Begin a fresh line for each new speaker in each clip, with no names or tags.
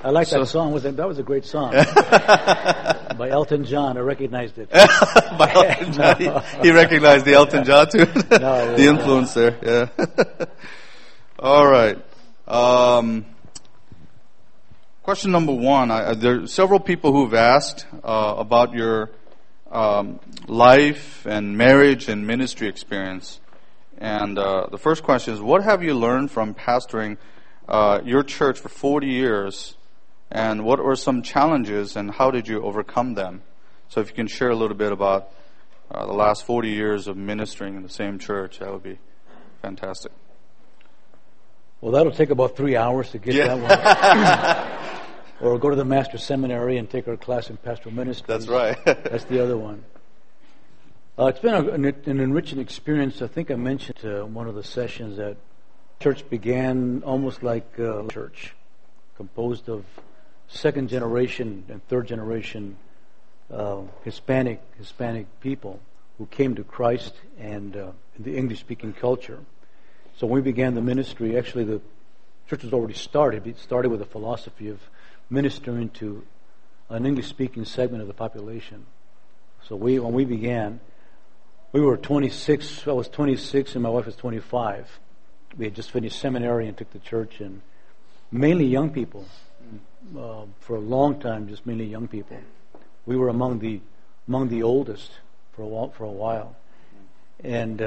I like that song. That was a great song. By Elton John. I recognized it.
By Elton John. He recognized the Elton John too? The influence there, yeah. All right. Question number one. There are several people who've asked about your life and marriage and ministry experience. And the first question is, what have you learned from pastoring your church for 40 years? And what were some challenges and how did you overcome them? So if you can share a little bit about the last 40 years of ministering in the same church, that would be fantastic.
Well, that'll take about 3 hours to get that one. Or go to the Master's Seminary and take our class in pastoral ministry.
That's right.
That's the other one. It's been an enriching experience. I think I mentioned one of the sessions that church began almost like a church, composed of second generation and third generation Hispanic people who came to Christ and in the English-speaking culture. So when we began the ministry, actually the church was already started. It started with a philosophy of ministering to an English-speaking segment of the population. So when we began, we were 26. I was 26 and my wife was 25. We had just finished seminary and took the church, and mainly young people. For a long time, just mainly young people. We were among the oldest for a while, and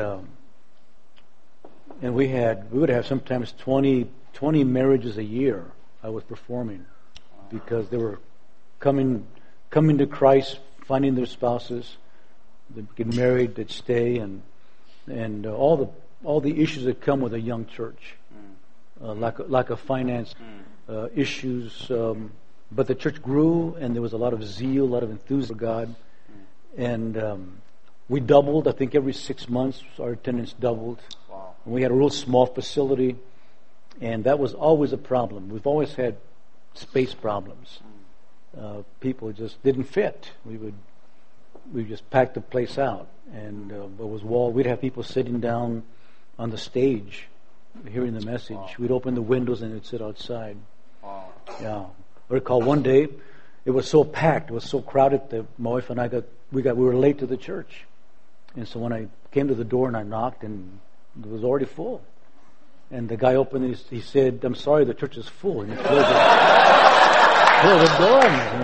we would have sometimes 20 marriages a year. I was performing because they were coming to Christ, finding their spouses, they'd get married, they'd stay, and all the issues that come with a young church, lack of finance. Issues, but the church grew, and there was a lot of zeal, a lot of enthusiasm for God, and we doubled. I think every 6 months our attendance doubled.
Wow.
And we had a real small facility, and that was always a problem. We've always had space problems. People just didn't fit. We just packed the place out, and it was wall. We'd have people sitting down on the stage, hearing the message.
Wow.
We'd open the windows and they'd sit outside.
Wow.
Yeah, I recall one day it was so packed, it was so crowded that my wife and I we were late to the church, and so when I came to the door and I knocked, and it was already full, and the guy opened it, he said, "I'm sorry, the church is full," and he closed the door.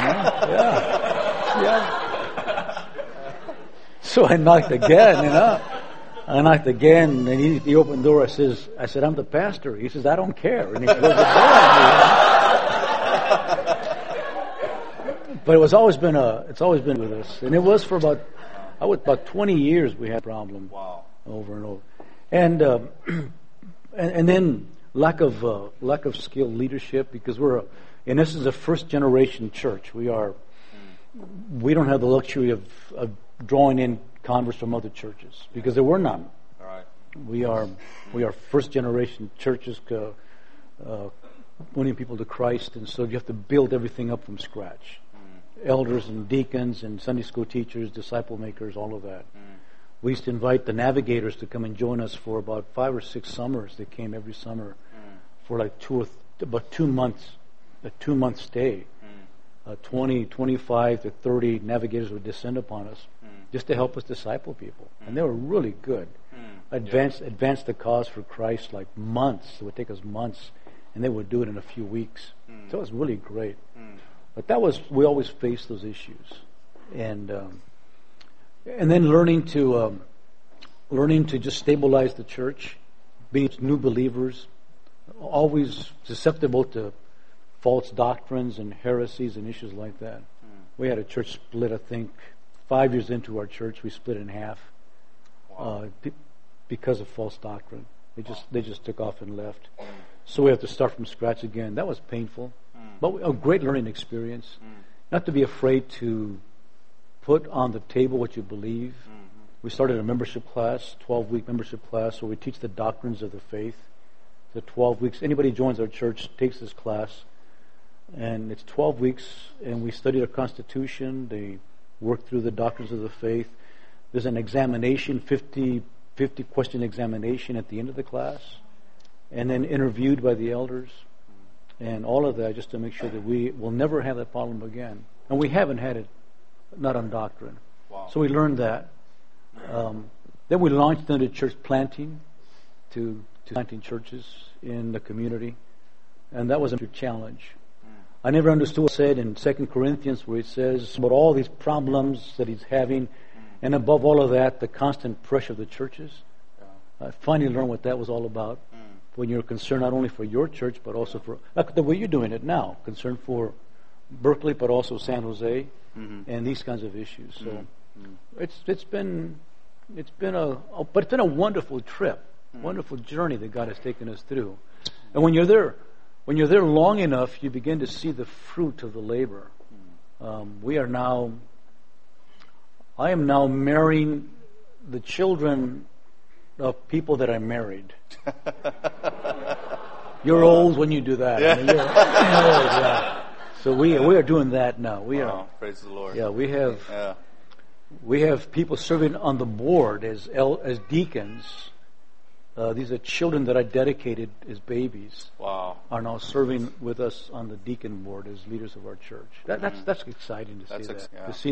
Yeah. So I knocked again, I knocked again, and he opened the door. I said, "I'm the pastor." He says, "I don't care," and he closed the door. But it's always been with us, and it was for about 20 years we had a problem.
Wow.
Over and over, and then lack of skilled leadership, because we're in essence a first generation church. We don't have the luxury of drawing in converts from other churches, because there were none.
All right.
We are first generation churches winning people to Christ, and so you have to build everything up from scratch. Elders and deacons and Sunday school teachers, disciple makers, all of that. We used to invite the navigators to come and join us for about 5 or 6 summers. They came every summer for like about 2 months, a 2-month stay. 20, 25 to 30 navigators would descend upon us just to help us disciple people. And they were really good. Advance the cause for Christ like months. It would take us months, and they would do it in a few weeks. So it was really great. But we always faced those issues. And then learning to just stabilize the church, being new believers, always susceptible to false doctrines and heresies and issues like that. We had a church split, I think, 5 years into our church, we split in half.
Wow.
Because of false doctrine. They just took off and left. So we have to start from scratch again. That was painful, but a great learning experience. Not to be afraid to put on the table what you believe. We started a membership class, 12-week membership class, where we teach the doctrines of the faith. The 12 weeks. Anybody who joins our church takes this class, and it's 12 weeks, and we study the Constitution. They work through the doctrines of the faith. There's an examination, 50 question examination at the end of the class, and then interviewed by the elders. and all of that, just to make sure that we will never have that problem again. And we haven't had it, not on doctrine.
Wow.
So we learned that. Then we launched into church planting, to planting churches in the community, and that was a challenge. I never understood what it said in 2 Corinthians, where it says about all these problems that he's having, and above all of that, the constant pressure of the churches. I finally learned what that was all about. When you're concerned not only for your church, but also for the way you're doing it now, concerned for Berkeley, but also San Jose, and these kinds of issues. So it's been a wonderful trip, wonderful journey that God has taken us through. And when you're there long enough, you begin to see the fruit of the labor. I am now marrying the children of people that I married. You're old when you do that.
Yeah.
I mean, you're old, yeah. So we are doing that now.
Praise the Lord.
Yeah, we have people serving on the board as deacons. These are children that I dedicated as babies.
Wow.
Are now serving with us on the deacon board as leaders of our church. That's exciting to see that. To see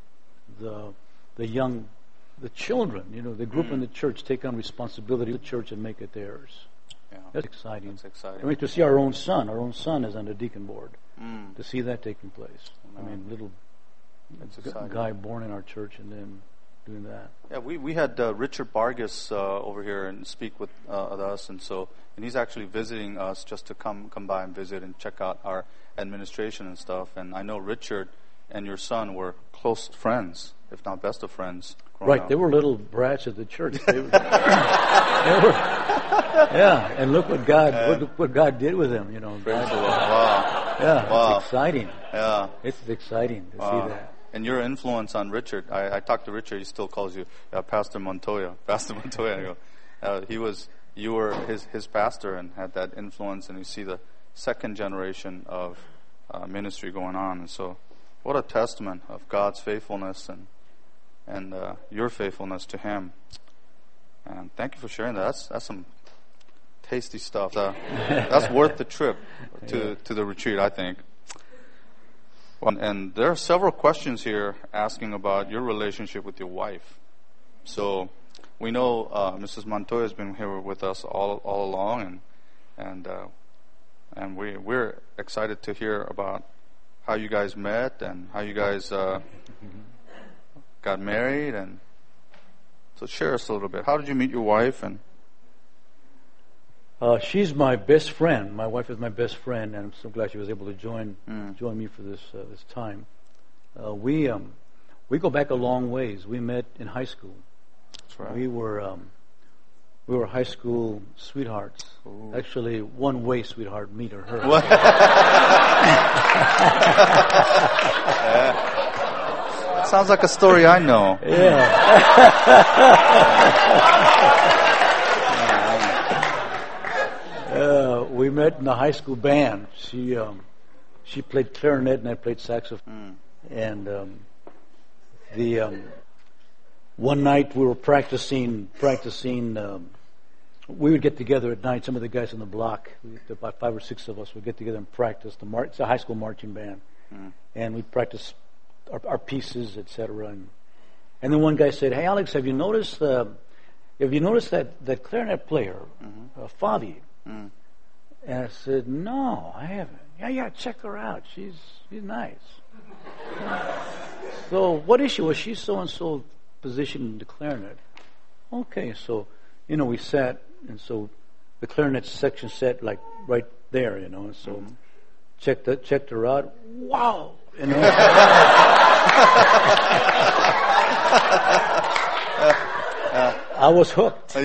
the children, they grew up in the church, take on responsibility of the church and make it theirs.
Yeah.
That's exciting.
That's exciting.
I mean, to see our own son is on the deacon board. To see that taking place. I mean, little guy born in our church and then doing that.
Yeah, we had Richard Vargas over here and speak with us, and he's actually visiting us just to come by and visit and check out our administration and stuff. And I know Richard and your son were close friends, if not best of friends.
Right,
up.
They were little brats at the church. They were, yeah, and look what God did with them.
Praise the Lord. Wow.
Yeah,
wow.
It's exciting.
Yeah,
it's exciting to see that.
And your influence on Richard, I talked to Richard. He still calls you Pastor Montoya. Pastor Montoya. You were his pastor and had that influence, and you see the second generation of ministry going on. And so, what a testament of God's faithfulness and your faithfulness to Him. And thank you for sharing that. That's some tasty stuff. That's worth the trip to the retreat, I think. And there are several questions here asking about your relationship with your wife. So we know Mrs. Montoya has been here with us all along, and we're excited to hear about how you guys met and how you guys got married. And so share us a little bit. How did you meet your wife? And
she's my best friend. My wife is my best friend, and I'm so glad she was able to join me for this time. We go back a long ways. We met in high school.
That's right.
We were high school sweethearts.
Ooh.
Actually, one-way sweetheart, me or her.
That sounds like a story I know.
We met in the high school band. She played clarinet and I played saxophone. And one night we were practicing. We would get together at night. Some of the guys on the block, about 5 or 6 of us, would get together and practice. It's a high school marching band, and we'd practice our pieces, etc. And then one guy said, "Hey, Alex, have you noticed that clarinet player, Favi?" And I said, "No, I haven't." Yeah, check her out. She's nice. So what is she? Well, she's so and so positioned in the clarinet. Okay, so we sat, and so the clarinet section sat like right there, and so checked her out. Wow, I was hooked.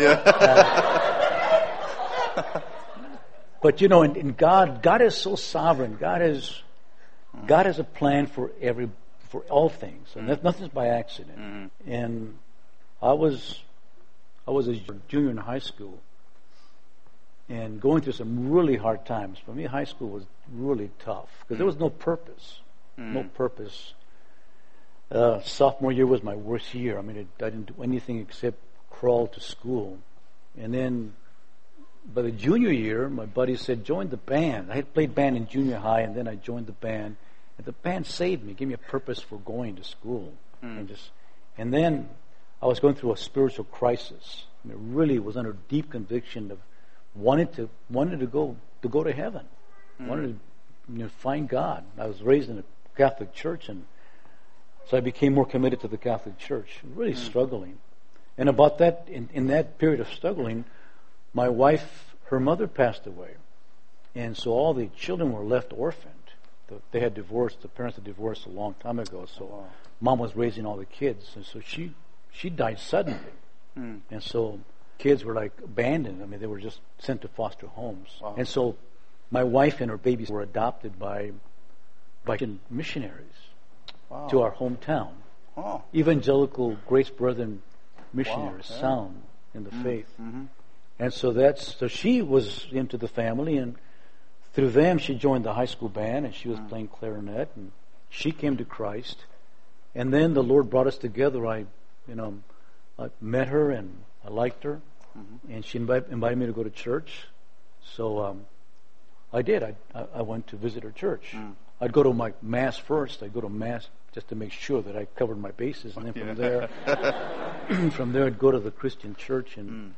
But in God is so sovereign. God has a plan for all things, and nothing's by accident. And I was a junior in high school, and going through some really hard times. For me, high school was really tough because there was no purpose. No purpose. Sophomore year was my worst year. I mean, I didn't do anything except crawl to school, and then by the junior year, my buddy said, join the band. I had played band in junior high, and then I joined the band. And the band saved me, gave me a purpose for going to school. And then I was going through a spiritual crisis. I really was under deep conviction of wanted to go to heaven. Wanted to find God. I was raised in a Catholic church, and so I became more committed to the Catholic Church. Really struggling. And about that, in that period of struggling, my wife, her mother passed away. And so all the children were left orphaned. They had divorced, the parents had divorced a long time ago, so mom was raising all the kids. And so she died suddenly. And so kids were like abandoned. I mean, they were just sent to foster homes. And so my wife and her babies were adopted by missionaries to our hometown. Evangelical Grace Brethren missionaries, sound in the faith. And so she was into the family, and through them she joined the high school band, and she was playing clarinet, and she came to Christ. And then the Lord brought us together. I met her, and I liked her, and she invited me to go to church. So I did. I went to visit her church. I'd go to my mass first. I'd go to mass just to make sure that I covered my bases, and then from there I'd go to the Christian church, and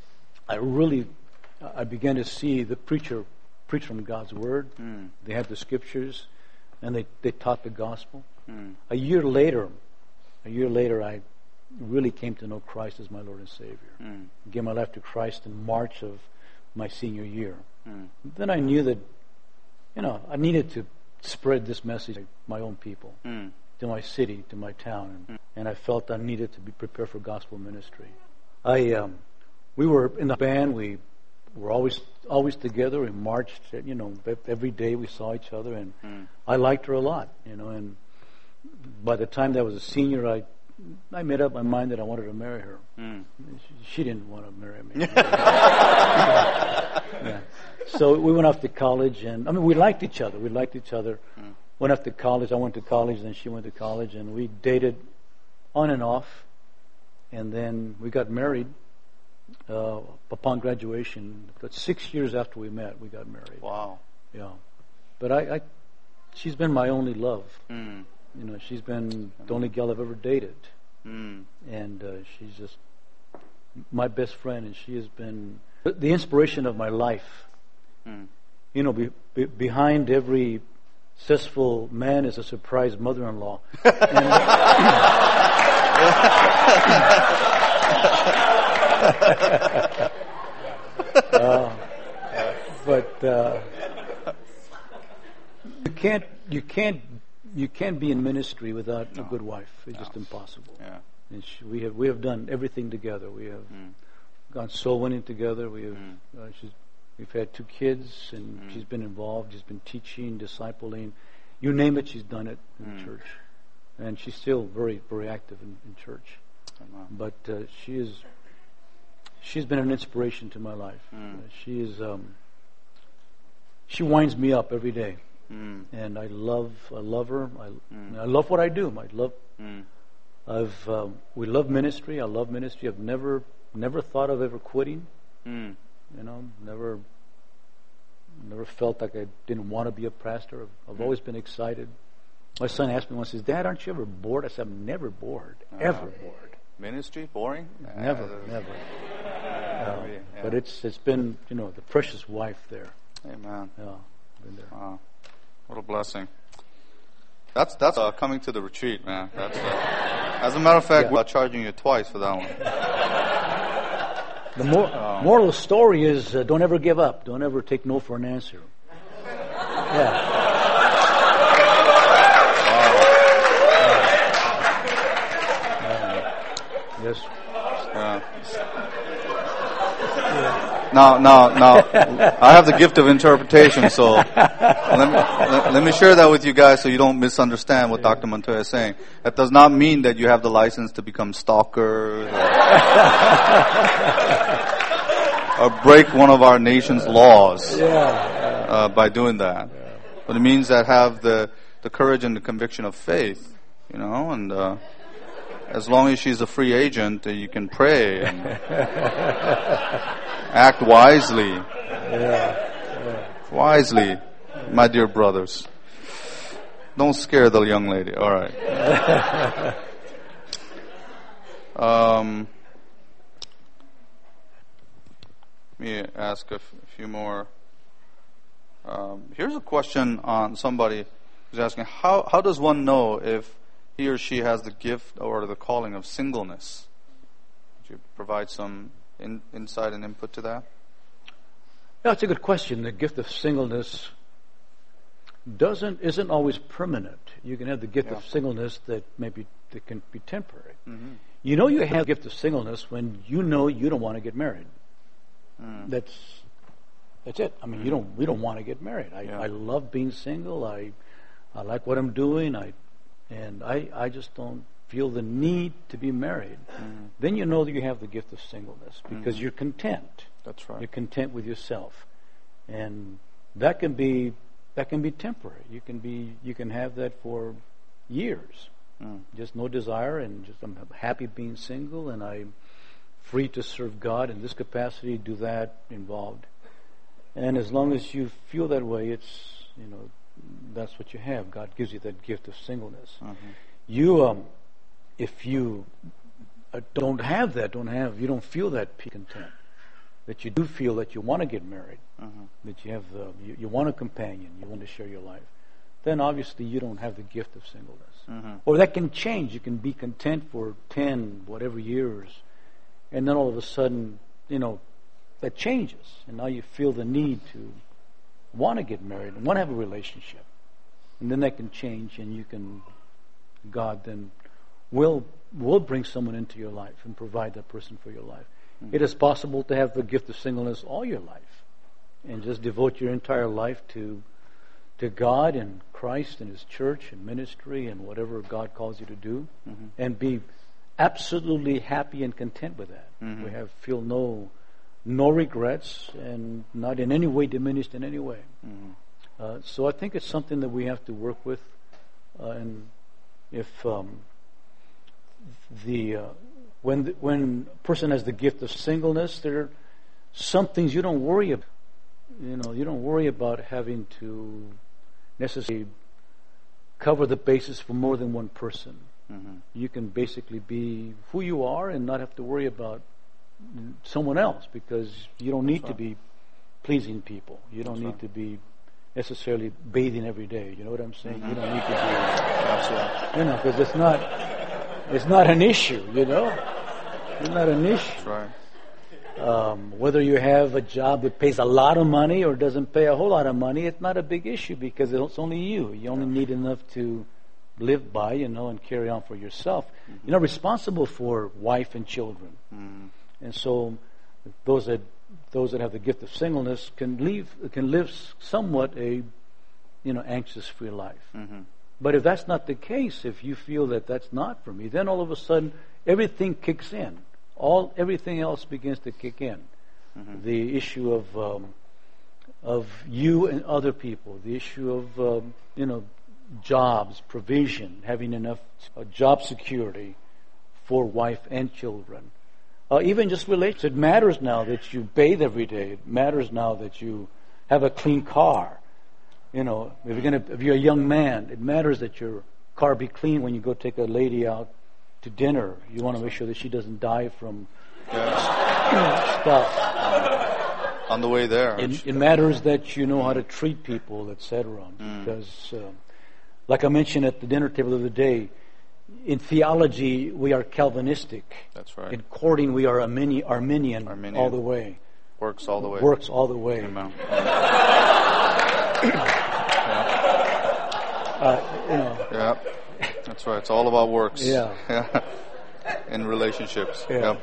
I began to see the preacher preach from God's Word. They had the Scriptures, and they taught the gospel. A year later, I really came to know Christ as my Lord and Savior. Gave my life to Christ in March of my senior year. Then I knew that, I needed to spread this message to my own people, to my city, to my town, and I felt I needed to be prepared for gospel ministry. We were in the band. We were always together. We marched. Every day we saw each other, and I liked her a lot. And by the time that I was a senior, I made up my mind that I wanted to marry her. She didn't want to marry me. So we went off to college, and we liked each other. Went off to college. I went to college, then she went to college, and we dated on and off. And then we got married upon graduation. But 6 years after we met, we got married.
Wow.
Yeah. But she's been my only love. She's been the only girl I've ever dated. And she's just my best friend, and she has been the inspiration of my life. Behind every successful man is a surprise mother-in-law. But you can't be in ministry without a good wife. It's just impossible.
Yeah.
And we have done everything together. We have gone soul winning together. We've had 2 kids, and she's been involved. She's been teaching, discipling, you name it. She's done it in church, and she's still very, very active in church. But she's been an inspiration to my life. She winds me up every day. And I love her. I love what I do. We love ministry. I love ministry. I've never thought of ever quitting. Never felt like I didn't want to be a pastor. I've always been excited. My son asked me once, says, "Dad, aren't you ever bored?" I said, "I'm never bored. Ever bored."
Ministry boring?
Never. But it's been the precious wife there.
Amen.
Yeah, been there.
Wow. What a blessing. That's coming to the retreat, man. That's as a matter of fact, we're charging you twice for that one.
The moral of the story is don't ever give up. Don't ever take no for an answer. Yeah. Yes.
Now, I have the gift of interpretation, so let me share that with you guys so you don't misunderstand what Dr. Montoya is saying. That does not mean that you have the license to become stalkers or break one of our nation's laws by doing that. But it means that have the courage and the conviction of faith, and as long as she's a free agent, you can pray and act wisely. Wisely, my dear brothers. Don't scare the young lady. All right. Let me ask a few more. Here's a question on somebody who's asking, how does one know if he or she has the gift or the calling of singleness? Would you provide some insight and input to that?
Yeah, it's a good question. The gift of singleness isn't always permanent. You can have the gift of singleness that can be temporary. Mm-hmm. You know you have the gift of singleness when you know you don't want to get married. That's it. I mean, we don't want to get married. I love being single. I like what I'm doing. I just don't feel the need to be married. Then you know that you have the gift of singleness because you're content.
That's right.
You're content with yourself, and that can be temporary. You can have that for years. Just no desire, and just I'm happy being single, and I'm free to serve God in this capacity, do that involved. And as long as you feel that way, it's that's what you have. God gives you that gift of singleness. You, if you don't have that, you don't feel that peace and content, that you do feel that you want to get married, that you have you want a companion, you want to share your life, then obviously you don't have the gift of singleness. Or that can change. You can be content for 10 whatever years, and then all of a sudden, that changes, and now you feel the need to want to get married and want to have a relationship, and then that can change, and God then will bring someone into your life and provide that person for your life. It is possible to have the gift of singleness all your life and just devote your entire life to God and Christ and His church and ministry and whatever God calls you to do, and be absolutely happy and content with that. We feel no regrets and not in any way diminished in any way. So I think it's something that we have to work with, and if when a person has the gift of singleness, there are some things you don't worry about. You don't worry about having to necessarily cover the basis for more than one person. You can basically be who you are and not have to worry about someone else, because you don't need to be pleasing people. You don't need to be necessarily bathing every day. You know what I'm saying? You don't need to be, because it's not an issue. It's not an issue.
That's right.
Whether you have a job that pays a lot of money or doesn't pay a whole lot of money, it's not a big issue, because it's only you. You only need enough to live by, and carry on for yourself. You're not responsible for wife and children. And so those that have the gift of singleness can live somewhat a anxious free life. But if that's not the case, if you feel that that's not for me, then all of a sudden everything kicks in. Everything else begins to kick in. The issue of you and other people, the issue of jobs, provision, having enough job security for wife and children. Even just relationships. It matters now that you bathe every day. It matters now that you have a clean car. If you're a young man, it matters that your car be clean when you go take a lady out to dinner. You want to make sure that she doesn't die from stuff.
On the way there.
It matters that you know how to treat people, etc. Because, like I mentioned at the dinner table the other day, in theology we are Calvinistic.
That's right.
In courting we are Arminian all the way.
Works all the way.
Works all the way.
Amen. Yeah, that's right. It's all about works.
Yeah.
In relationships.
Yeah.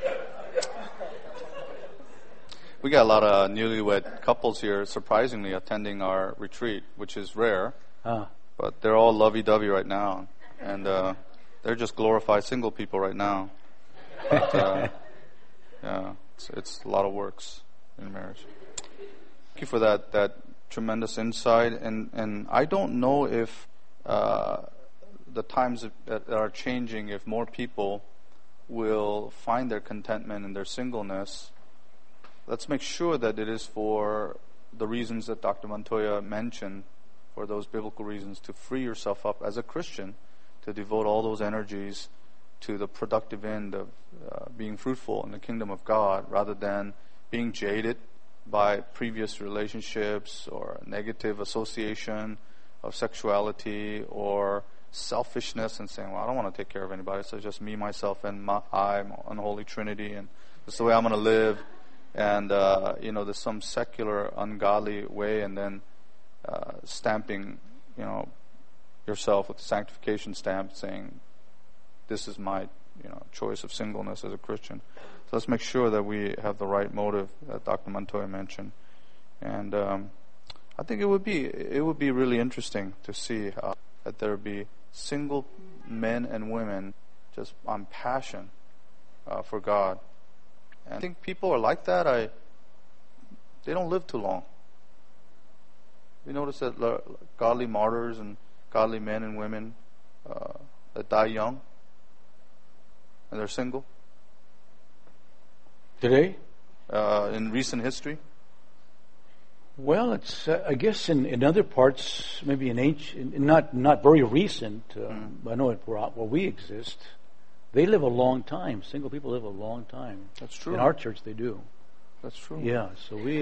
We got a lot of newlywed couples here, surprisingly, attending our retreat, which is rare. But they're all lovey-dovey right now, and they're just glorified single people right now. But, it's a lot of works in marriage. Thank you for that tremendous insight, and I don't know if the times that are changing, if more people will find their contentment in their singleness, let's make sure that it is for the reasons that Dr. Montoya mentioned, for those biblical reasons, to free yourself up as a Christian, to devote all those energies to the productive end of being fruitful in the kingdom of God, rather than being jaded by previous relationships or negative association of sexuality or selfishness and saying, well, I don't want to take care of anybody, so it's just me, myself, and I, unholy Trinity, and this is the way I'm going to live. And, there's some secular, ungodly way, and then stamping, yourself with the sanctification stamp, saying, this is my, choice of singleness as a Christian. So let's make sure that we have the right motive that Dr. Montoya mentioned. And I think it would be really interesting to see that there would be single men and women just on passion for God. And I think people are like that. They don't live too long. You notice that godly martyrs and godly men and women that die young, and they're single.
Today?
In recent history?
Well, it's I guess in other parts, maybe in ancient, not very recent. I know where we exist, they live a long time. Single people live a long time.
That's true.
In our church, they do.
That's true.
Yeah. So we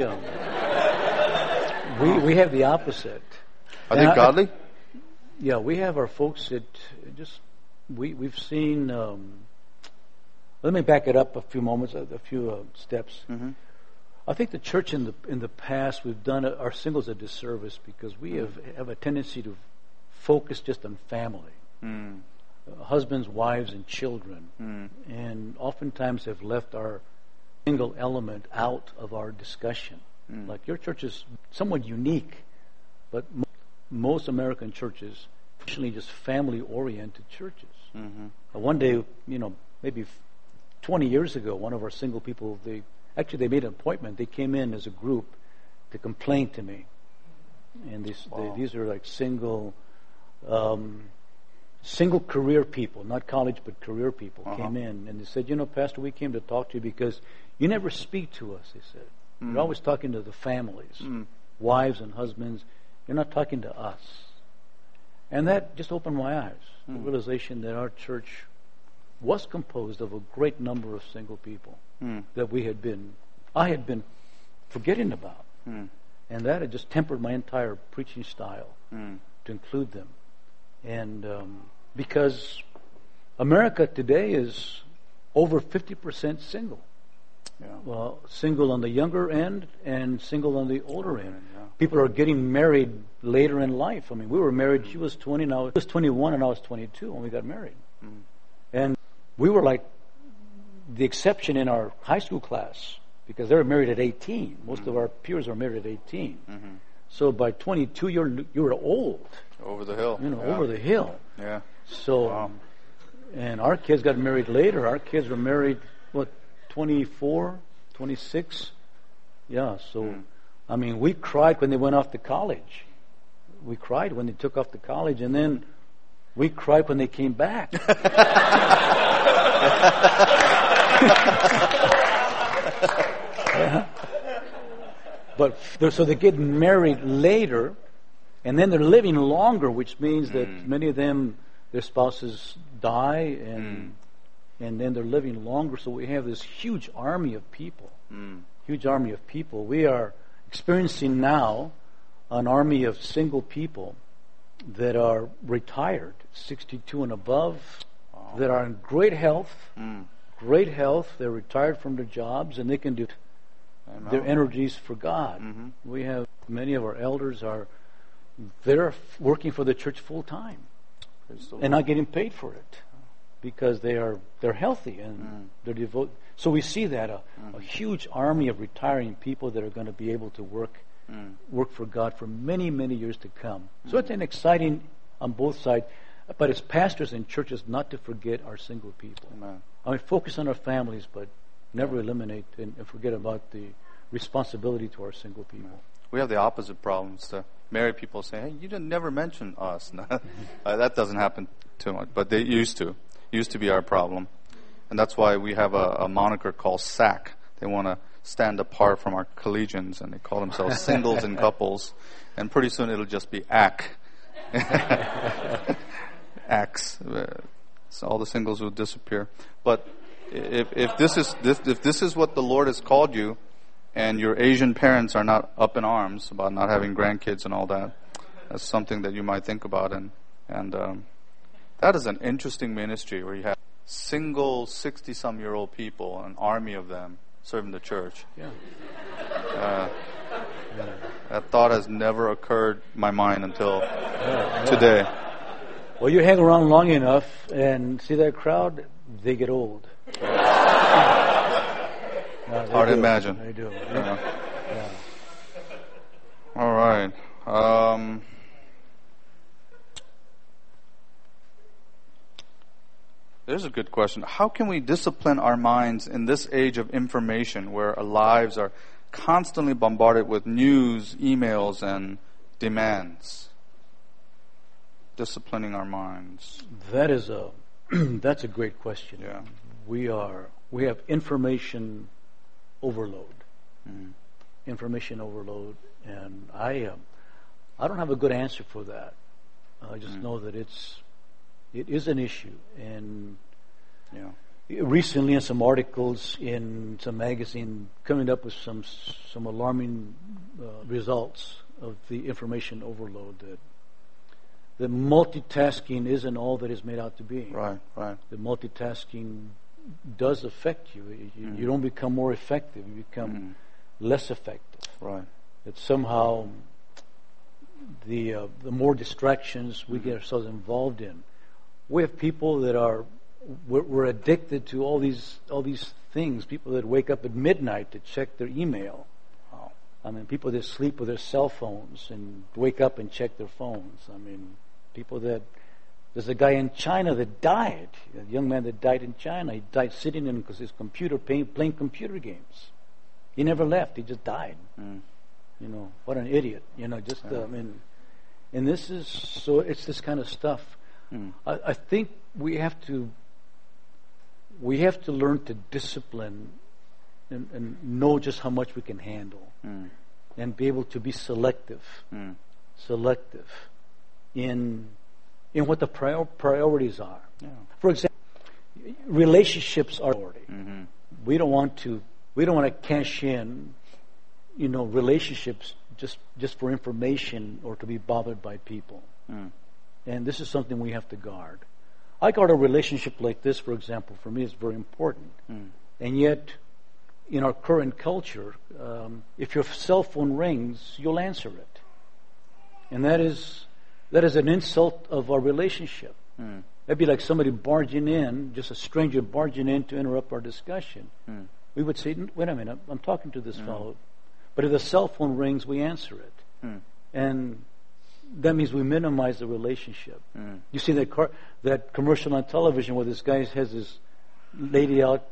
have the opposite.
Are they godly?
Yeah, we have our folks that we've seen. Let me back it up a few steps.
Mm-hmm.
I think the church in the past, we've done our singles a disservice because we have a tendency to focus just on family, husbands, wives, and children, and oftentimes have left our single element out of our discussion. Like your church is somewhat unique, but most American churches are actually just family-oriented churches. One day, maybe 20 years ago, one of our single people, they made an appointment. They came in as a group to complain to me. And these are like single career people, not college, but career people came in. And they said, Pastor, we came to talk to you because you never speak to us, they said. You're always talking to the families, wives and husbands. You're not talking to us. And that just opened my eyes. The realization that our church was composed of a great number of single people that I had been forgetting about. And that had just tempered my entire preaching style to include them. And because America today is over 50% single. Yeah. Well, single on the younger end and single on the older end. Yeah. People are getting married later in life. I mean, we were married, she was 20, I was 21, and I was 22 when we got married. And we were like the exception in our high school class because they were married at 18. Most of our peers are married at 18. So by 22, you were old.
Over the hill.
Over the hill.
Yeah.
So, and our kids got married later. Our kids were married, 24, 26? Yeah, so, I mean, we cried when they went off to college. We cried when they took off to college, and then we cried when they came back. But so they get married later, and then they're living longer, which means that many of them, their spouses die, and then they're living longer. So we have this huge army of people. Huge army of people. We are experiencing now an army of single people that are retired, 62 and above, that are in great health. Great health. They're retired from their jobs, and they can do their energies for God. We have many of our elders they're working for the church full time and not getting paid for it because they're healthy and they're devoted. So we see that a huge army of retiring people that are going to be able to work for God for many, many years to come. So it's an exciting on both sides. But as pastors and churches, not to forget our single people.
Amen.
I mean, focus on our families, but never eliminate and forget about the responsibility to our single people.
We have the opposite problems. The married people say, "Hey, you didn't never mention us." That doesn't happen too much, but they used to. Used to be our problem. And that's why we have a moniker called SAC. They want to stand apart from our collegians, and they call themselves singles and couples. And pretty soon it'll just be AC. Acts. So all the singles will disappear. But if this is what the Lord has called you, and your Asian parents are not up in arms about not having grandkids and all that, that's something that you might think about. And that is an interesting ministry where you have single 60-some-year-old people, an army of them, serving the church.
Yeah.
That thought has never occurred in my mind until today.
Well, you hang around long enough and see that crowd, they get old.
Hard to imagine.
They do.
Yeah.
Yeah.
All right. There's a good question. How can we discipline our minds in this age of information where our lives are constantly bombarded with news, emails, and demands? Disciplining our minds.
That's a great question.
Yeah.
We have information overload.
Mm.
Information overload, and I don't have a good answer for that. I just know that it is an issue, and recently in some articles in some magazine coming up with some alarming results of the information overload, that multitasking isn't all that is made out to be.
Right.
The multitasking does affect you. You don't become more effective. You become less effective.
Right.
That somehow the more distractions we get ourselves involved in, we have people that we're addicted to all these things. People that wake up at midnight to check their email.
Wow.
I mean, people that sleep with their cell phones and wake up and check their phones. I mean, people that... There's a guy in China that died, a young man that died in China. He died sitting in his computer playing computer games. He never left. He just died. You know, what an idiot. You know, just, and this is, so it's this kind of stuff. I think we have to learn to discipline and know just how much we can handle and be able to be selective in what the priorities are.
Yeah.
For example, relationships are a priority. We don't want to cash in, relationships just for information or to be bothered by people. And this is something we have to guard. I guard a relationship like this, for example. For me, it's very important. And yet, in our current culture, if your cell phone rings, you'll answer it. And that is an insult of our relationship. That'd be like somebody barging in, just a stranger barging in to interrupt our discussion. We would say, wait a minute, I'm talking to this fellow. But if the cell phone rings, we answer it. And that means we minimize the relationship. You see that commercial on television where this guy has his lady out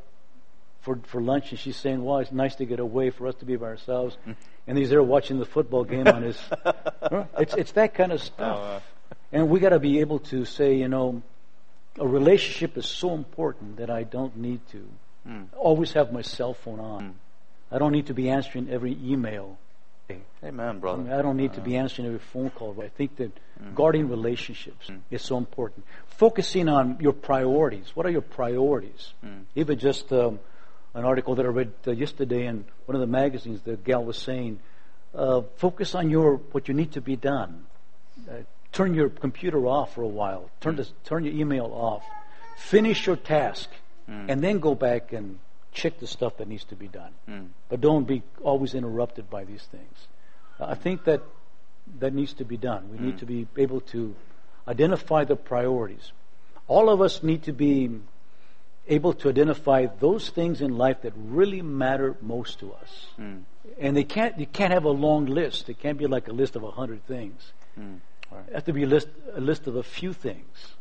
for lunch, and she's saying, well, it's nice to get away, for us to be by ourselves. And he's there watching the football game on his... It's that kind of stuff. And we got to be able to say, a relationship is so important that I don't need to always have my cell phone on. I don't need to be answering every email.
Amen, brother.
I don't need to be answering every phone call. I think that guarding relationships is so important. Focusing on your priorities. What are your priorities? Even just an article that I read yesterday in one of the magazines, the gal was saying, focus on what you need to be done. Turn your computer off for a while. Turn your email off. Finish your task, and then go back and check the stuff that needs to be done. But don't be always interrupted by these things. I think that needs to be done. We need to be able to identify the priorities. All of us need to be able to identify those things in life that really matter most to us. And you can't have a long list. It can't be like a list of 100 things. It has to be a list of a few things.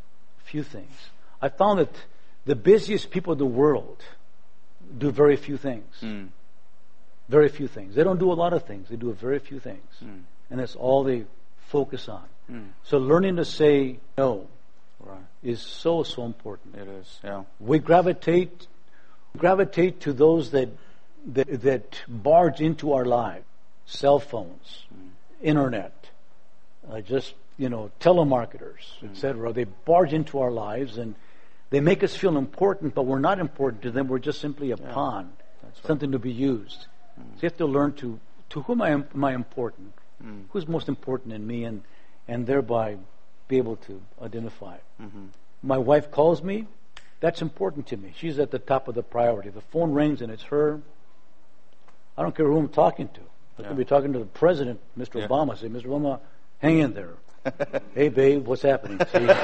I found that the busiest people in the world do very few things. Very few things. They don't do a lot of things. They do very few things. And that's all they focus on. So learning to say no
Right.
is so important.
It is, yeah.
We gravitate to those that barge into our lives. Cell phones, internet, telemarketers, etc. They barge into our lives and they make us feel important, but we're not important to them. We're just simply a pawn, something to be used. So you have to learn to whom am I important? Who's most important in me, and thereby be able to identify. My wife calls me. That's important to me. She's at the top of the priority. The phone rings and it's her. I don't care who I'm talking to. I could be talking to the president, Mr. Obama. I say, Mr. Obama, hang in there. Hey, babe, what's happening? See, you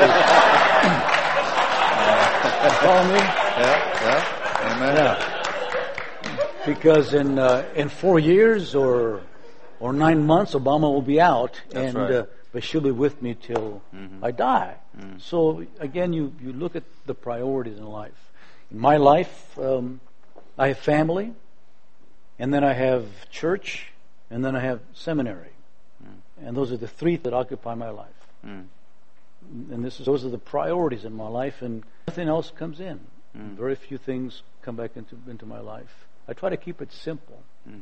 follow me?
Amen.
Yeah. Because in 4 years or 9 months, Obama will be out, but she'll be with me till I die. So again, you look at the priorities in life. In my life, I have family, and then I have church, and then I have seminary, and those are the three that occupy my life. And those are the priorities in my life, and nothing else comes in. Very few things come back into my life. I try to keep it simple.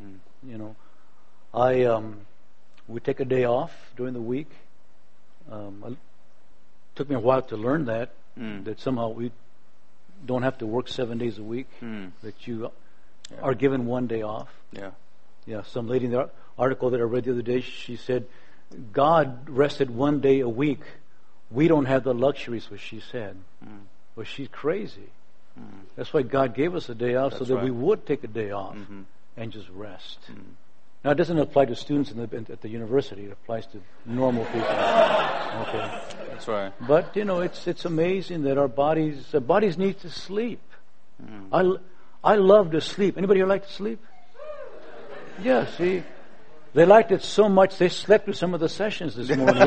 We take a day off during the week. It took me a while to learn that somehow we don't have to work 7 days a week, that you are given one day off. Some lady in the article that I read the other day, she said, God rested 1 day a week. We don't have the luxuries, what she said. Well, she's crazy. That's why God gave us a day off, so that we would take a day off and just rest. Now, it doesn't apply to students at the university. It applies to normal people. Okay,
that's right.
But it's amazing that our bodies need to sleep. I love to sleep. Anybody here like to sleep? Yeah. See, they liked it so much they slept through some of the sessions this morning.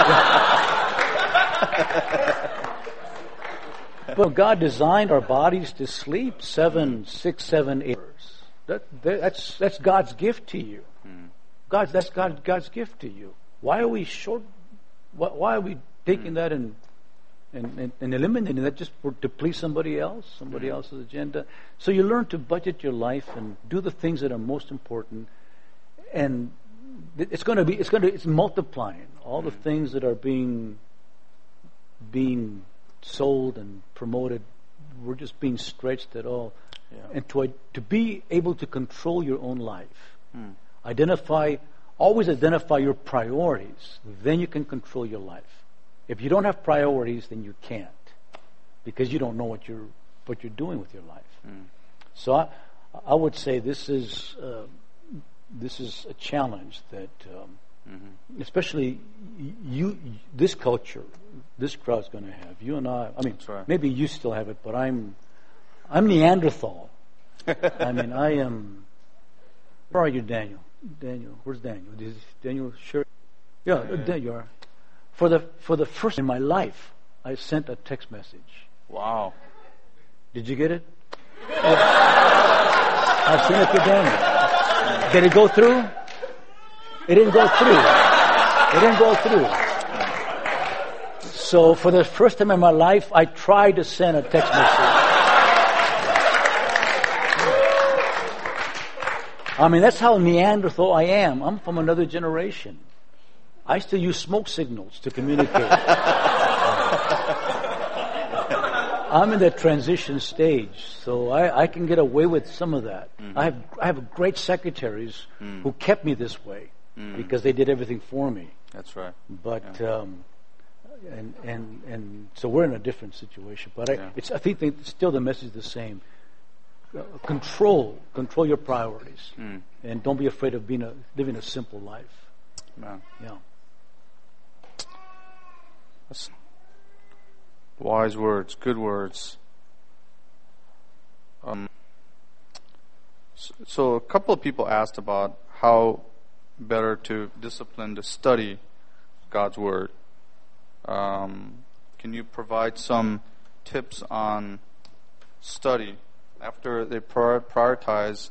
But God designed our bodies to sleep 6, 7, 8 hours. That's God's gift to you. That's God's gift to you. Why are we short? Why are we taking that and eliminating that just to please somebody else's agenda? So you learn to budget your life and do the things that are most important, and it's multiplying all the things that are being sold and promoted. We're just being stretched at all. And to be able to control your own life, always identify your priorities, then you can control your life. If you don't have priorities, then you can't, because you don't know what you're doing with your life. So I would say this is a challenge that especially this culture, this crowd's going to have. You and I mean, maybe you still have it, but I'm Neanderthal. I am. Where are you, Daniel? Where's Daniel? Is Daniel sure? Yeah, there you are. For the first in my life, I sent a text message.
Wow.
Did you get it? I sent it to Daniel. Did it go through? It didn't go through. So for the first time in my life, I tried to send a text message. That's how Neanderthal I am. I'm from another generation. I still use smoke signals to communicate. I'm in that transition stage, so I can get away with some of that. I have great secretaries who kept me this way because they did everything for me.
That's right.
But so we're in a different situation. But I think still the message is the same. Control your priorities, and don't be afraid of living a simple life.
Man.
Yeah.
That's wise words, good words. So a couple of people asked about how better to discipline to study God's Word. Can you provide some tips on study after they prioritize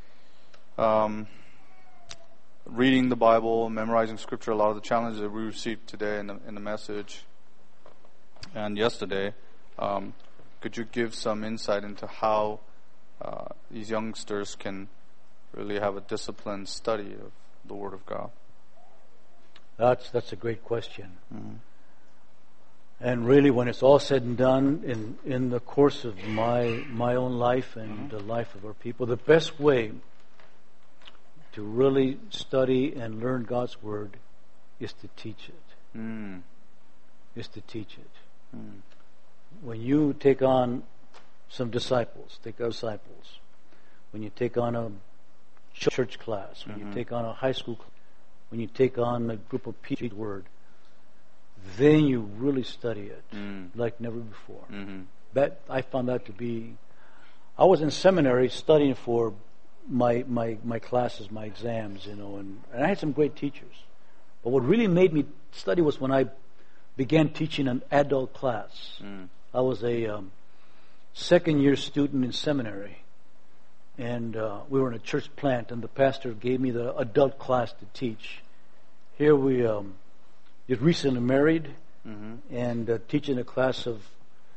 reading the Bible, memorizing Scripture? A lot of the challenges that we received today in the message. and yesterday. Could you give some insight into how these youngsters can really have a disciplined study of the Word of God?
That's a great question. And really, when it's all said and done, in the course of my own life and the life of our people, the best way to really study and learn God's Word is to teach it. Is to teach it. When you take on some disciples, when you take on a church class, when you take on a high school class, when you take on a group of people, Word, then you really study it like never before. That I found that to be. I was in seminary studying for my classes, my exams, and I had some great teachers. But what really made me study was when I began teaching an adult class. I was a second-year student in seminary, and we were in a church plant, and the pastor gave me the adult class to teach. Here we just recently married, and teaching a class of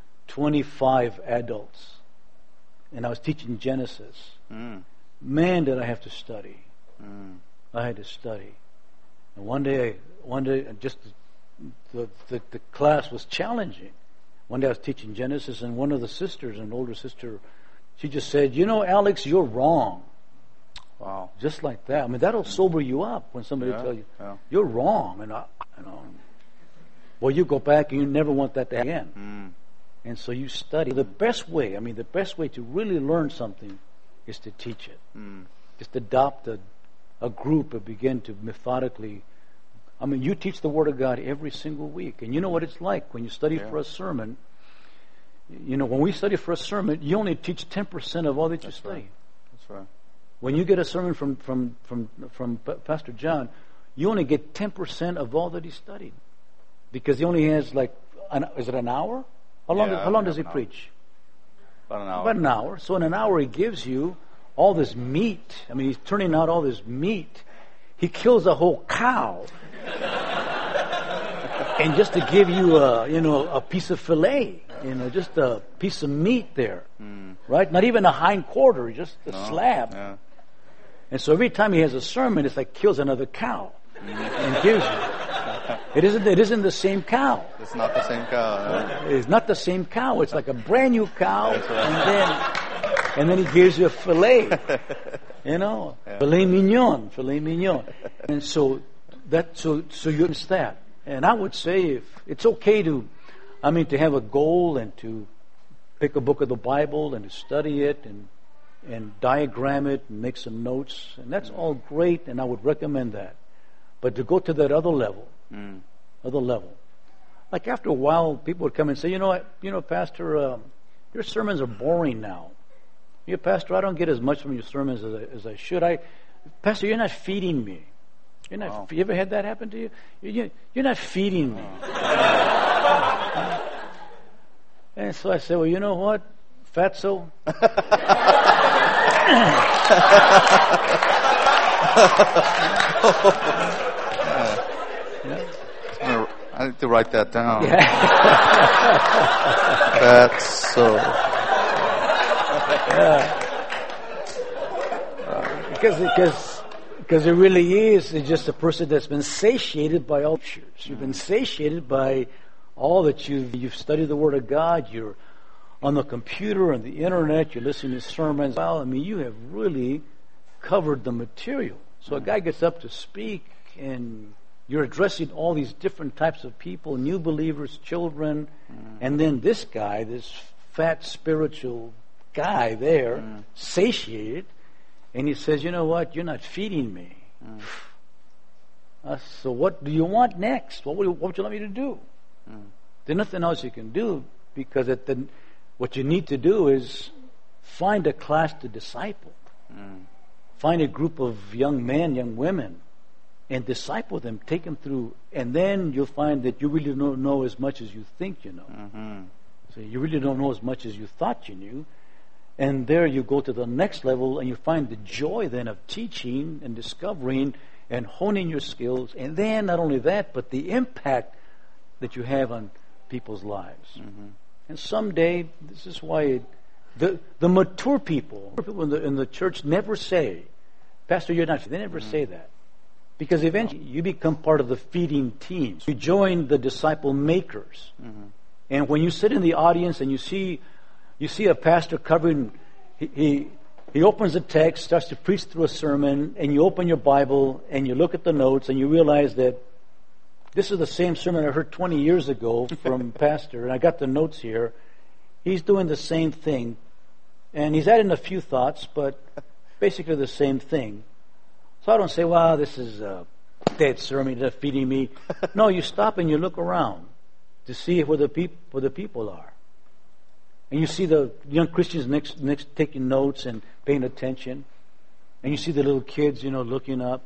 25 adults, and I was teaching Genesis. Man, did I have to study! I had to study, and one day, just the class was challenging. One day I was teaching Genesis, and one of the sisters, an older sister, she just said, "Alex, you're wrong."
Wow!
Just like that. I mean, that'll sober you up when somebody tells you you're wrong, and well, you go back and you never want that to happen again. And so you study. The best way to really learn something is to teach it. Just adopt a group and begin to methodically. I mean, you teach the Word of God every single week, and you know what it's like when you study for a sermon. When we study for a sermon, you only teach 10% of all that you study.
That's right.
When you get a sermon from Pastor John, you only get 10% of all that he studied, because he only has is it an hour? How long does he preach?
About
an hour. So in an hour he gives you all this meat. I mean, he's turning out all this meat. He kills a whole cow, and just to give you a piece of fillet, just a piece of meat there, right? Not even a hind quarter, just a slab. Yeah. And so every time he has a sermon, it's like kills another cow and gives you. It isn't the same cow.
It's not the same cow.
It's not the same cow. It's like a brand new cow, and then he gives you a fillet. Filet mignon. And so you understand that. And I would say if it's okay to have a goal and to pick a book of the Bible and to study it and diagram it and make some notes, and that's all great, and I would recommend that. But to go to that other level, like after a while, people would come and say, Pastor, your sermons are boring now. Pastor, I don't get as much from your sermons as I should. Pastor, you're not feeding me. You're not. Wow. You ever had that happen to you? You're not feeding me. And so I said, well, you know what, Fatso?
I need to write that down.
Yeah.
That's so.
Because it really is. It's just a person that's been satiated by all scriptures. You've been satiated by all that you've studied the Word of God. You're on the computer, on the internet. You're listening to sermons. Well, you have really covered the material. So a guy gets up to speak, and you're addressing all these different types of people, new believers, children, and then this guy, this fat spiritual guy there, satiated, and he says, you know what, you're not feeding me. So what do you want next? What would you like me to do? There's nothing else you can do, because what you need to do is find a class to disciple. Find a group of young men, young women, and disciple them, take them through, and then you'll find that you really don't know as much as you think you know. So you really don't know as much as you thought you knew. And there you go to the next level, and you find the joy then of teaching and discovering and honing your skills. And then not only that, but the impact that you have on people's lives.
Mm-hmm.
And someday, this is why the mature people in the church never say, Pastor, you're not. They never say that. Because eventually you become part of the feeding team. You join the disciple makers.
Mm-hmm.
And when you sit in the audience and you see a pastor covering, he opens a text, starts to preach through a sermon, and you open your Bible and you look at the notes and you realize that this is the same sermon I heard 20 years ago from pastor, and I got the notes here. He's doing the same thing, and he's adding a few thoughts, but basically the same thing. So I don't say, wow, this is a dead sermon, they're feeding me. No, you stop and you look around to see where the people are. And you see the young Christians next taking notes and paying attention. And you see the little kids, looking up,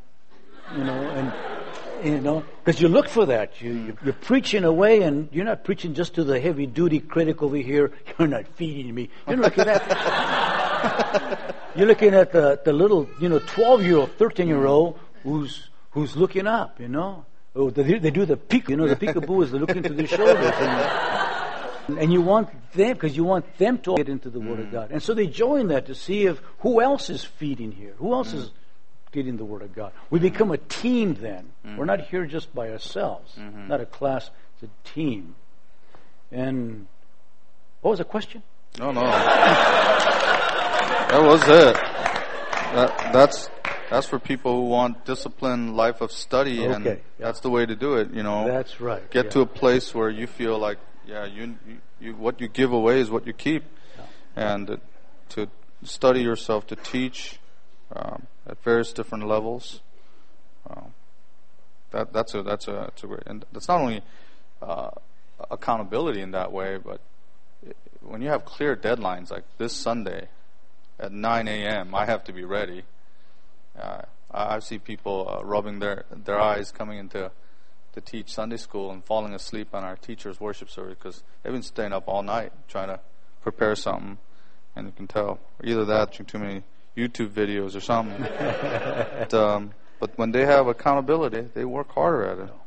because you look for that. You're preaching away, and you're not preaching just to the heavy-duty critic over here. You're not feeding me. You're looking at you're looking at the little 12-year-old, 13-year-old who's looking up. Oh, they do the peek. The peekaboo is they're looking to their shoulders, and you want them because you want them to get into the Word of God, and so they join that to see if who else is feeding here, who else is getting the Word of God. We become a team then. We're not here just by ourselves. Not a class, it's a team. And what was the question?
No. That was it. That's for people who want disciplined life of study, and that's the way to do it.
That's right.
Get to a place where you feel like, you what you give away is what you keep, and to study yourself, to teach at various different levels. That's a great, and that's not only accountability in that way, but when you have clear deadlines like this Sunday at 9 a.m., I have to be ready. I see people rubbing their eyes coming into to teach Sunday school and falling asleep on our teachers' worship service because they've been staying up all night trying to prepare something, and you can tell either that or too many YouTube videos or something. But when they have accountability, they work harder at it.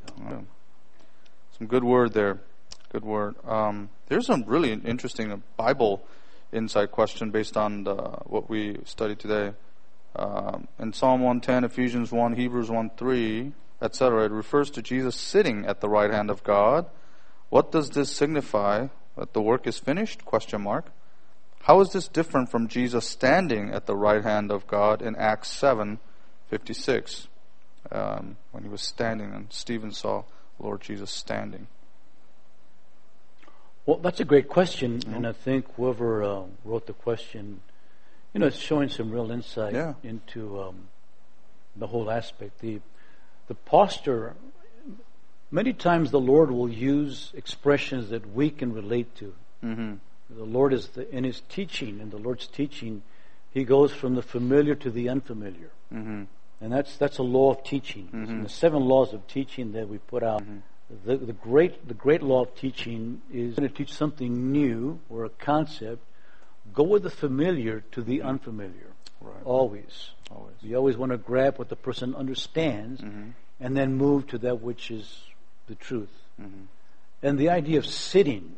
Some good word there. Good word. There's some really interesting Bible insight question based on what we studied today. In Psalm 110, Ephesians 1, Hebrews 1:3, etc., it refers to Jesus sitting at the right hand of God. What does this signify? That the work is finished? ? How is this different from Jesus standing at the right hand of God in Acts 7:56, when he was standing and Stephen saw Lord Jesus standing?
Well, that's a great question, and I think whoever wrote the question, it's showing some real insight into the whole aspect. The posture, many times the Lord will use expressions that we can relate to.
Mm-hmm.
The Lord in His teaching, in the Lord's teaching, He goes from the familiar to the unfamiliar.
Mm-hmm.
And that's a law of teaching.
Mm-hmm.
The 7 laws of teaching that we put out. Mm-hmm. The great law of teaching is going to teach something new or a concept. Go with the familiar to the unfamiliar.
Right.
Always. You always want to grab what the person understands and then move to that which is the truth.
Mm-hmm.
And the idea of sitting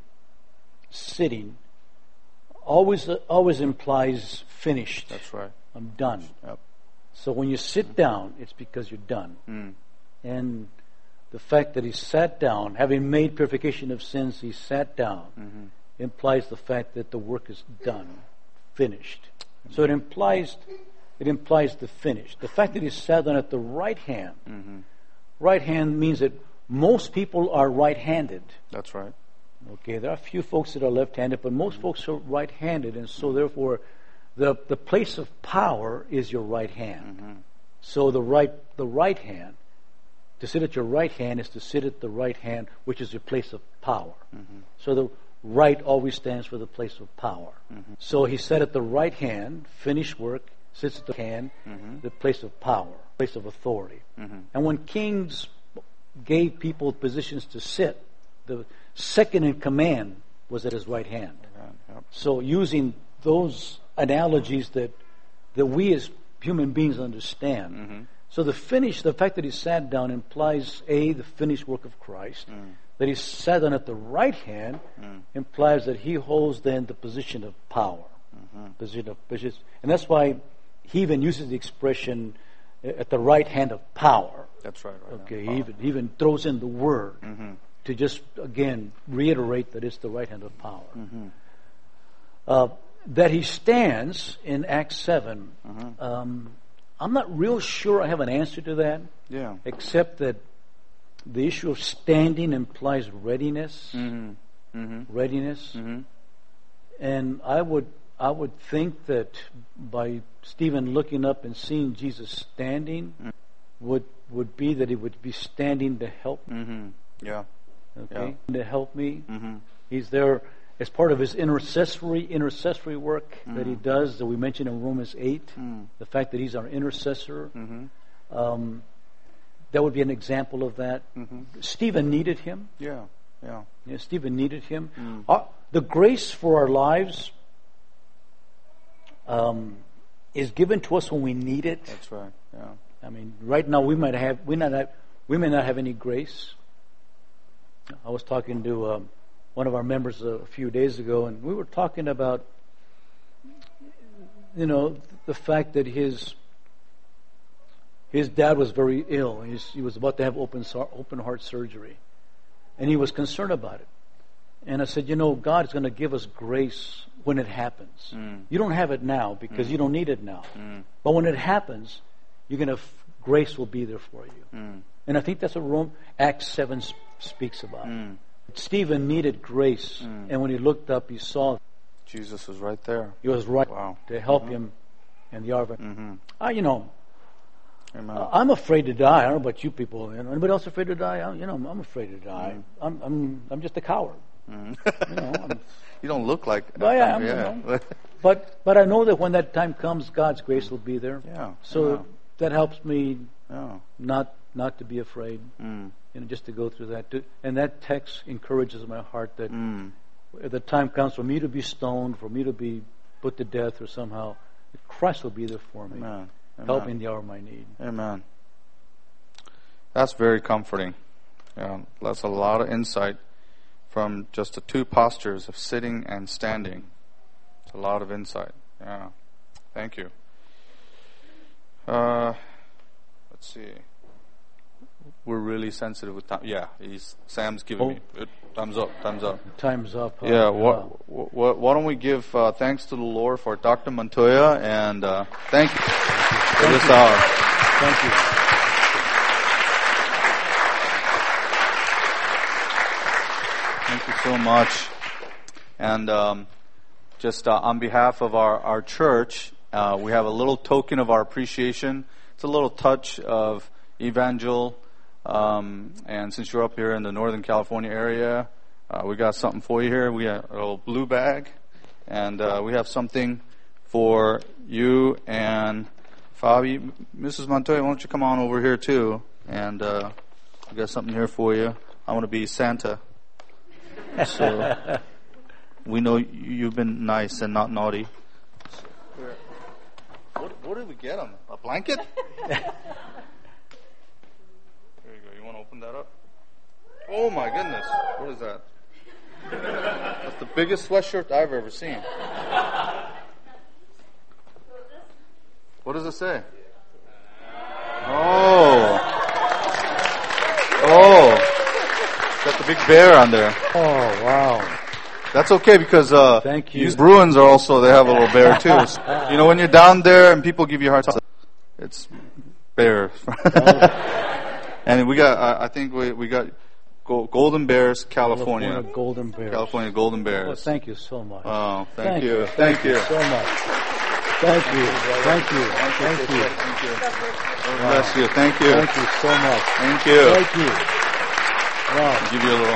always implies finished.
That's right.
I'm done.
Yep.
So when you sit down, it's because you're done.
Mm.
And the fact that he sat down, having made purification of sins, he sat down, implies the fact that the work is done, finished. So it implies the finish. The fact that he sat down at the right hand, right hand means that most people are right-handed.
That's right.
Okay, there are a few folks that are left-handed, but most folks are right-handed, and so therefore the place of power is your right hand. So the right hand, to sit at your right hand is to sit at the right hand, which is your place of power. So the right always stands for the place of power. So he sat at the right hand, finished work, sits at the hand, the place of power, place of authority. And when kings gave people positions to sit, the second in command was at his right hand. So using those analogies that we as human beings understand. So the fact that he sat down implies A, the finished work of Christ. that he sat down at the right hand implies that he holds then the position of power. And that's why he even uses the expression at the right hand of power.
That's right.
Okay, he even throws in the word to just, again, reiterate that it's the right hand of power. That he stands in Acts 7, I'm not real sure I have an answer to that.
Yeah.
Except that the issue of standing implies readiness. Readiness. And I would think that by Stephen looking up and seeing Jesus standing would be that he would be standing to help.
Yeah.
Okay. Yeah. To help me. He's there as part of his intercessory work that he does, that we mentioned in Romans 8, the fact that he's our intercessor. That would be an example of that. Stephen needed him.
Yeah.
Stephen needed him. The grace for our lives is given to us when we need it.
That's right. Yeah.
I mean, right now we may not have any grace. I was talking to one of our members a few days ago, and we were talking about, the fact that his dad was very ill. He was about to have open heart surgery, and he was concerned about it. And I said, God's going to give us grace when it happens. You don't have it now because you don't need it now. But when it happens, grace will be there for you. And I think that's what Acts 7 speaks about. Stephen needed grace, and when he looked up, he saw
Jesus was right there.
He was right to help him in the hour. I'm afraid to die. I don't know about you people. Anybody else afraid to die? I'm afraid to die. I'm just a coward.
You don't look like.
I am. But I know that when that time comes, God's grace will be there.
Yeah.
So that helps me not to be afraid. Just to go through that. And that text encourages my heart that if the time comes for me to be stoned, for me to be put to death or somehow, Christ will be there for me.
Amen.
Help me in the hour of my need.
Amen. That's very comforting. That's a lot of insight from just the two postures of sitting and standing. It's a lot of insight. Yeah. Thank you. Let's see. We're really sensitive with time. Yeah, Sam's giving me thumbs up.
Time's up.
Yeah. Why don't we give thanks to the Lord for Dr. Montoya, and thank you for this hour.
Thank you.
Thank you so much. And just on behalf of our church, we have a little token of our appreciation. It's a little touch of evangel. And since you're up here in the Northern California area, we got something for you here. We got a little blue bag, and we have something for you and Fabi. Mrs. Montoya, why don't you come on over here too? And we got something here for you. I want to be Santa. So we know you've been nice and not naughty. What did we get him? A blanket? Open that up. Oh my goodness. What is that? That's the biggest sweatshirt I've ever seen. What does it say? Oh. Got the big bear on there.
Oh, wow.
That's okay because
thank you.
These Bruins are also, they have a little bear too. So, when you're down there and people give you a hard time, it's bear. And we got, I think we got Golden Bears, California.
Golden Bears.
California Golden Bears.
Well, thank you so much.
Oh, thank you.
Thank you so much. Thank you. Thank you. Thank you.
God bless you. Thank you.
Thank you so much.
Thank you.
Thank you. Wow.
I'll give you a little.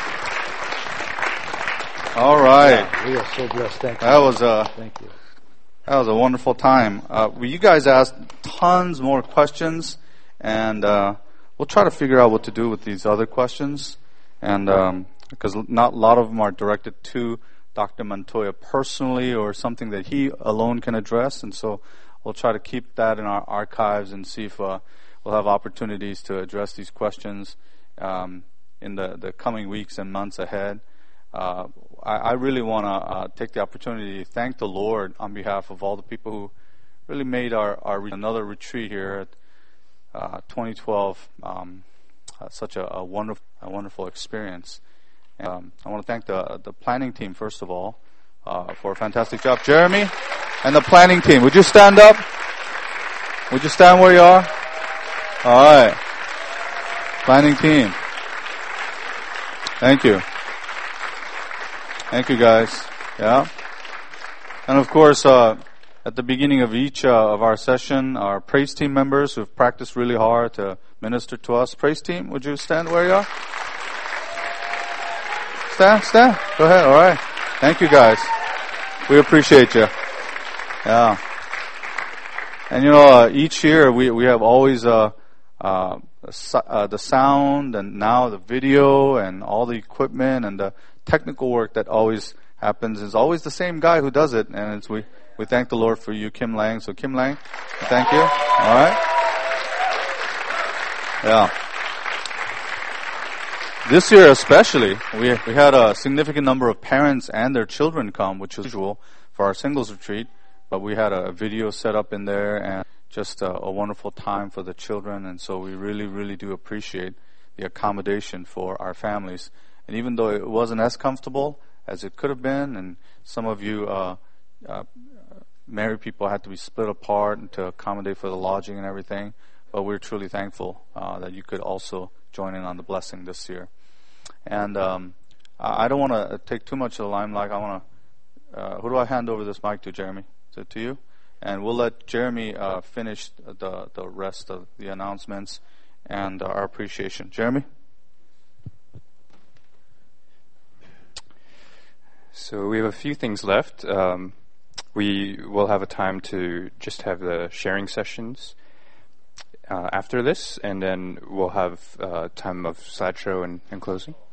All right.
Yeah, we are so blessed. Thank you.
Thank you. That was a wonderful time. You guys asked tons more questions, and we'll try to figure out what to do with these other questions, and because not a lot of them are directed to Dr. Montoya personally or something that he alone can address, and so we'll try to keep that in our archives and see if we'll have opportunities to address these questions in the coming weeks and months ahead. I really want to take the opportunity to thank the Lord on behalf of all the people who really made our another retreat here at 2012 such a wonderful experience. And, I want to thank the planning team first of all for a fantastic job. Jeremy and the planning team, would you stand up? Would you stand where you are? All right, planning team. Thank you. Thank you, guys. Yeah. And of course, at the beginning of each of our session, our praise team members who've practiced really hard to minister to us. Praise team, would you stand where you are? Stand. Go ahead. All right. Thank you, guys. We appreciate you. Yeah. And each year we have always the sound and now the video and all the equipment and the technical work that always happens is always the same guy who does it, and we thank the Lord for you, Kim Lang. So Kim Lang, thank you. All right. Yeah. This year especially, we had a significant number of parents and their children come, which is usual for our singles retreat, but we had a video set up in there and just a wonderful time for the children, and so we really, really do appreciate the accommodation for our families. And even though it wasn't as comfortable as it could have been, and some of you married people had to be split apart and to accommodate for the lodging and everything, but we're truly thankful that you could also join in on the blessing this year. And I don't want to take too much of the limelight. I want to. Who do I hand over this mic to, Jeremy? Is it to you? And we'll let Jeremy finish the rest of the announcements and our appreciation. Jeremy?
So we have a few things left. We will have a time to just have the sharing sessions after this, and then we'll have time of slideshow and closing.